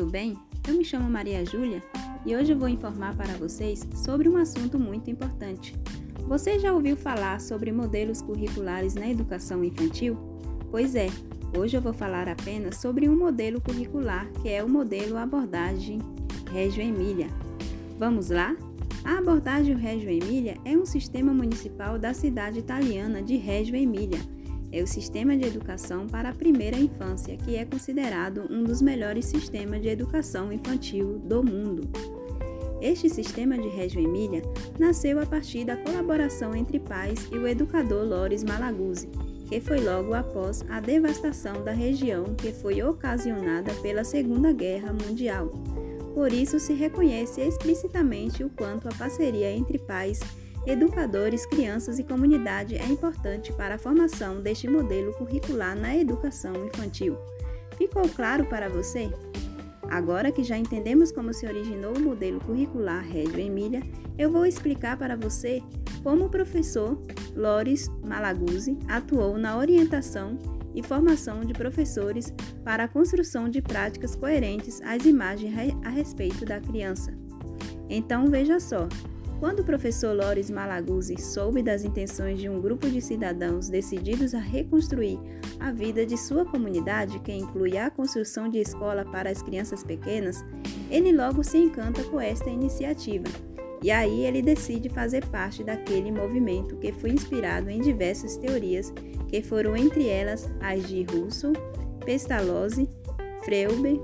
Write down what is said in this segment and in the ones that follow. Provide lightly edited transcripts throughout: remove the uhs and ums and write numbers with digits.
bem? Eu me chamo Maria Júlia e hoje eu vou informar para vocês sobre um assunto muito importante. Você já ouviu falar sobre modelos curriculares na educação infantil? Pois é, hoje eu vou falar apenas sobre um modelo curricular que é o modelo abordagem Reggio Emília. Vamos lá? A abordagem Reggio Emília é um sistema municipal da cidade italiana de Reggio Emília. É o sistema de educação para a primeira infância, que é considerado um dos melhores sistemas de educação infantil do mundo. Este sistema de Reggio Emília nasceu a partir da colaboração entre pais e o educador Loris Malaguzzi, que foi logo após a devastação da região que foi ocasionada pela Segunda Guerra Mundial. Por isso, se reconhece explicitamente o quanto a parceria entre pais, educadores, crianças e comunidade é importante para a formação deste modelo curricular na educação infantil. Ficou claro para você? Agora que já entendemos como se originou o modelo curricular Reggio Emília, eu vou explicar para você como o professor Loris Malaguzzi atuou na orientação e formação de professores para a construção de práticas coerentes às imagens a respeito da criança. Então, veja só. Quando o professor Loris Malaguzzi soube das intenções de um grupo de cidadãos decididos a reconstruir a vida de sua comunidade, que inclui a construção de escola para as crianças pequenas, ele logo se encanta com esta iniciativa. E aí ele decide fazer parte daquele movimento que foi inspirado em diversas teorias, que foram entre elas as de Russell, Pestalozzi, Froebel,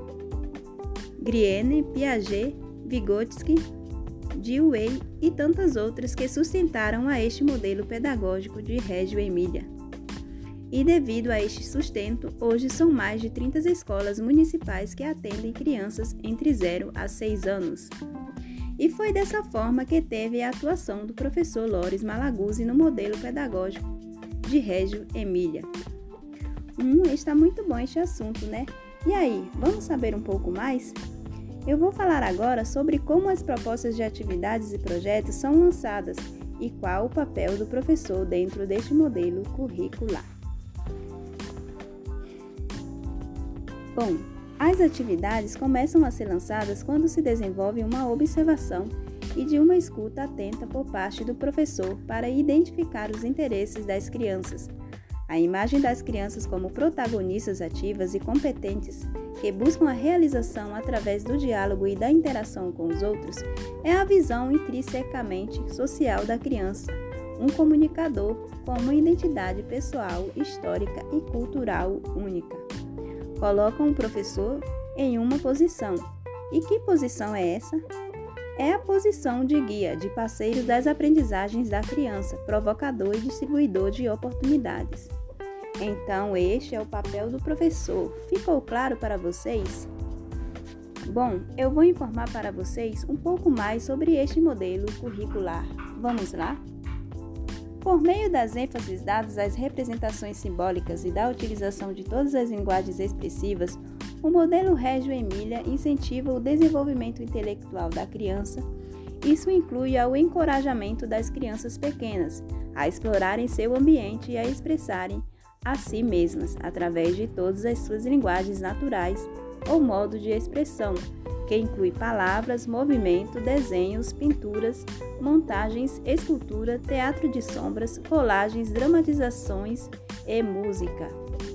Griene, Piaget, Vygotsky, Dewey e tantas outras que sustentaram a este modelo pedagógico de Reggio Emília. E devido a este sustento, hoje são mais de 30 escolas municipais que atendem crianças entre 0 a 6 anos. E foi dessa forma que teve a atuação do professor Loris Malaguzzi no modelo pedagógico de Reggio Emília. Está muito bom este assunto, né? E aí, vamos saber um pouco mais? Eu vou falar agora sobre como as propostas de atividades e projetos são lançadas e qual o papel do professor dentro deste modelo curricular. Bom, as atividades começam a ser lançadas quando se desenvolve uma observação e de uma escuta atenta por parte do professor para identificar os interesses das crianças. A imagem das crianças como protagonistas ativas e competentes que buscam a realização através do diálogo e da interação com os outros é a visão intrinsecamente social da criança, um comunicador com uma identidade pessoal, histórica e cultural única. Colocam o professor em uma posição. E que posição é essa? É a posição de guia, de parceiro das aprendizagens da criança, provocador e distribuidor de oportunidades. Então, este é o papel do professor. Ficou claro para vocês? Bom, eu vou informar para vocês um pouco mais sobre este modelo curricular. Vamos lá? Por meio das ênfases dadas às representações simbólicas e da utilização de todas as linguagens expressivas, o modelo Reggio Emília incentiva o desenvolvimento intelectual da criança. Isso inclui o encorajamento das crianças pequenas a explorarem seu ambiente e a expressarem a si mesmas, através de todas as suas linguagens naturais ou modo de expressão, que inclui palavras, movimento, desenhos, pinturas, montagens, escultura, teatro de sombras, colagens, dramatizações e música.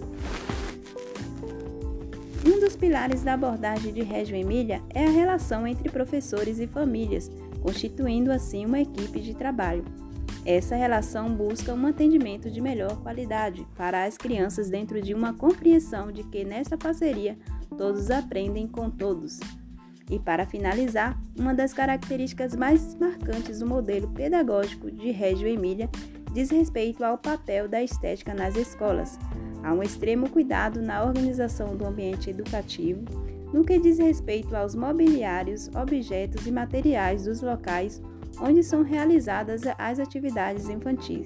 Um dos pilares da abordagem de Reggio Emília é a relação entre professores e famílias, constituindo assim uma equipe de trabalho. Essa relação busca um atendimento de melhor qualidade para as crianças dentro de uma compreensão de que nesta parceria todos aprendem com todos. E para finalizar, uma das características mais marcantes do modelo pedagógico de Reggio Emília diz respeito ao papel da estética nas escolas. Há um extremo cuidado na organização do ambiente educativo, no que diz respeito aos mobiliários, objetos e materiais dos locais onde são realizadas as atividades infantis.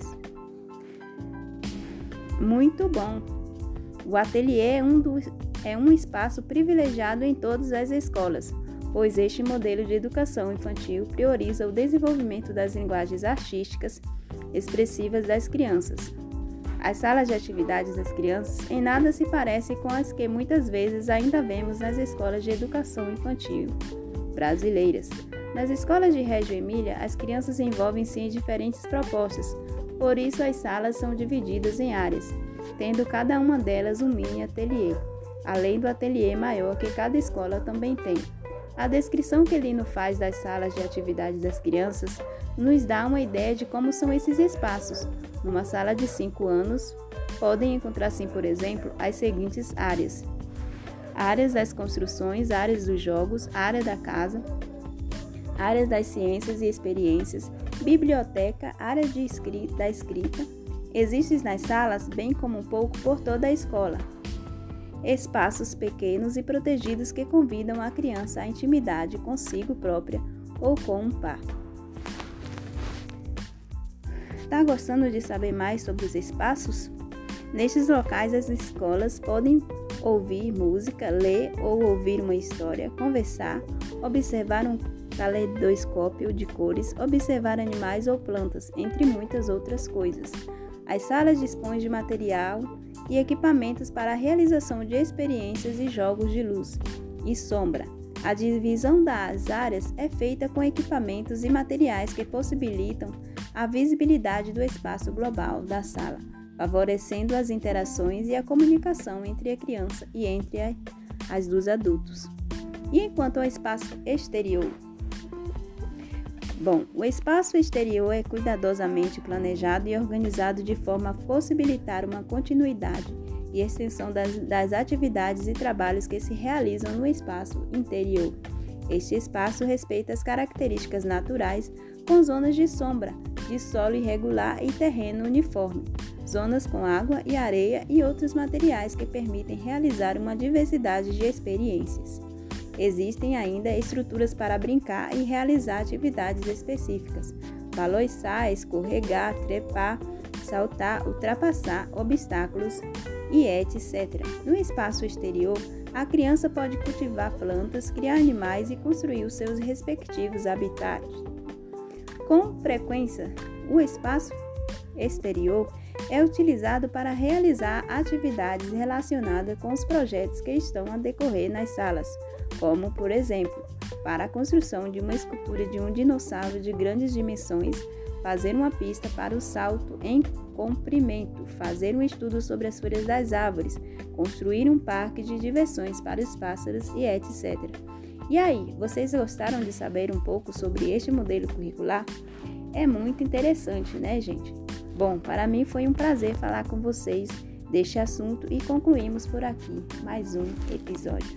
Muito bom! O ateliê é um espaço privilegiado em todas as escolas, pois este modelo de educação infantil prioriza o desenvolvimento das linguagens artísticas expressivas das crianças. As salas de atividades das crianças em nada se parecem com as que muitas vezes ainda vemos nas escolas de educação infantil brasileiras. Nas escolas de Reggio Emília, as crianças envolvem-se em diferentes propostas, por isso as salas são divididas em áreas, tendo cada uma delas um mini ateliê, além do ateliê maior que cada escola também tem. A descrição que Lino faz das salas de atividades das crianças nos dá uma ideia de como são esses espaços. Numa sala de 5 anos, podem encontrar-se, por exemplo, as seguintes áreas: áreas das construções, áreas dos jogos, área da casa, áreas das ciências e experiências, biblioteca, área da escrita. Existem nas salas, bem como um pouco por toda a escola, espaços pequenos e protegidos que convidam a criança à intimidade consigo própria ou com um par. Tá gostando de saber mais sobre os espaços? Nestes locais, as escolas podem ouvir música, ler ou ouvir uma história, conversar, observar um caleidoscópio de cores, observar animais ou plantas, entre muitas outras coisas. As salas dispõem de material e equipamentos para a realização de experiências e jogos de luz e sombra. A divisão das áreas é feita com equipamentos e materiais que possibilitam a visibilidade do espaço global da sala, favorecendo as interações e a comunicação entre a criança e entre as dos adultos. E enquanto ao espaço exterior? Bom, o espaço exterior é cuidadosamente planejado e organizado de forma a possibilitar uma continuidade e extensão das atividades e trabalhos que se realizam no espaço interior. Este espaço respeita as características naturais, com zonas de sombra, de solo irregular e terreno uniforme, zonas com água e areia e outros materiais que permitem realizar uma diversidade de experiências. Existem ainda estruturas para brincar e realizar atividades específicas, baloiçar, escorregar, trepar, saltar, ultrapassar obstáculos e etc. No espaço exterior, a criança pode cultivar plantas, criar animais e construir os seus respectivos habitats. Com frequência, o espaço exterior é utilizado para realizar atividades relacionadas com os projetos que estão a decorrer nas salas, como, por exemplo, para a construção de uma escultura de um dinossauro de grandes dimensões, fazer uma pista para o salto em comprimento, fazer um estudo sobre as folhas das árvores, construir um parque de diversões para os pássaros e etc. E aí, vocês gostaram de saber um pouco sobre este modelo curricular? É muito interessante, né, gente? Bom, para mim foi um prazer falar com vocês deste assunto e concluímos por aqui mais um episódio.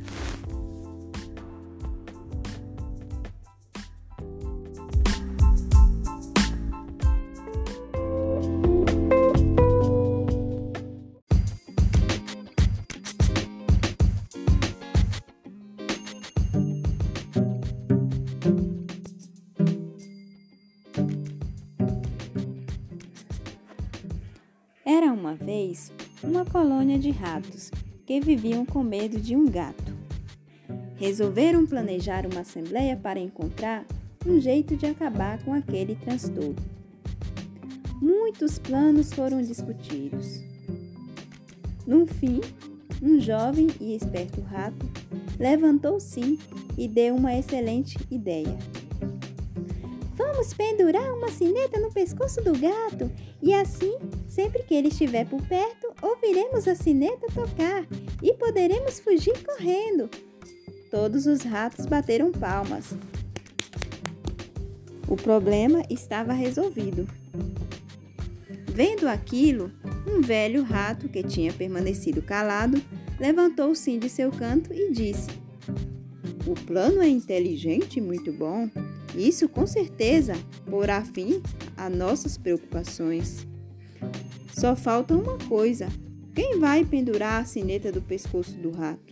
Era uma vez uma colônia de ratos que viviam com medo de um gato. Resolveram planejar uma assembleia para encontrar um jeito de acabar com aquele transtorno. Muitos planos foram discutidos. No fim, um jovem e esperto rato levantou-se e deu uma excelente ideia. Vamos pendurar uma sineta no pescoço do gato e assim, sempre que ele estiver por perto, ouviremos a sineta tocar e poderemos fugir correndo. Todos os ratos bateram palmas. O problema estava resolvido. Vendo aquilo, um velho rato que tinha permanecido calado levantou-se de seu canto e disse: "O plano é inteligente e muito bom. Isso, com certeza, porá fim a nossas preocupações. Só falta uma coisa. Quem vai pendurar a sineta do pescoço do rato?"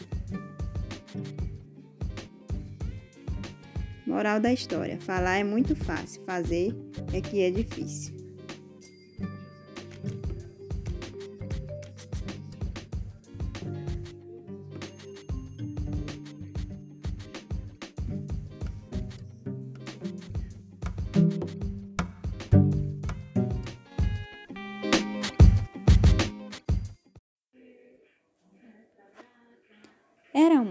Moral da história: falar é muito fácil, fazer é que é difícil.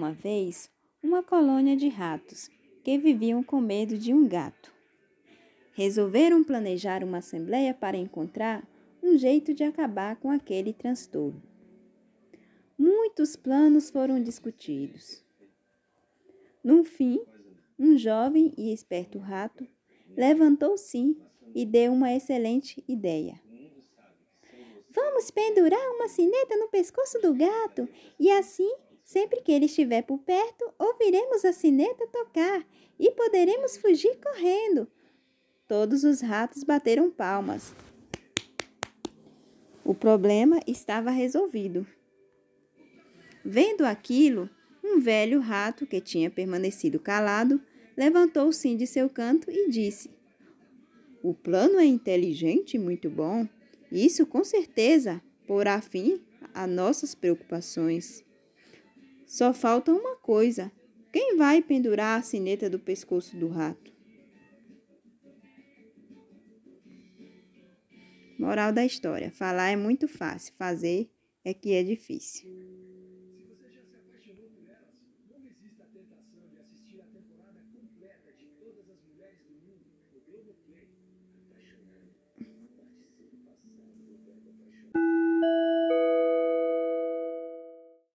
uma vez uma colônia de ratos que viviam com medo de um gato. Resolveram planejar uma assembleia para encontrar um jeito de acabar com aquele transtorno. Muitos planos foram discutidos. No fim, um jovem e esperto rato levantou-se e deu uma excelente ideia. Vamos pendurar uma sineta no pescoço do gato e assim, sempre que ele estiver por perto, ouviremos a sineta tocar e poderemos fugir correndo. Todos os ratos bateram palmas. O problema estava resolvido. Vendo aquilo, um velho rato que tinha permanecido calado levantou-se de seu canto e disse: O plano é inteligente e muito bom. Isso, com certeza, porá fim a nossas preocupações. Só falta uma coisa. Quem vai pendurar a sineta do pescoço do rato? Moral da história: falar é muito fácil, fazer é que é difícil.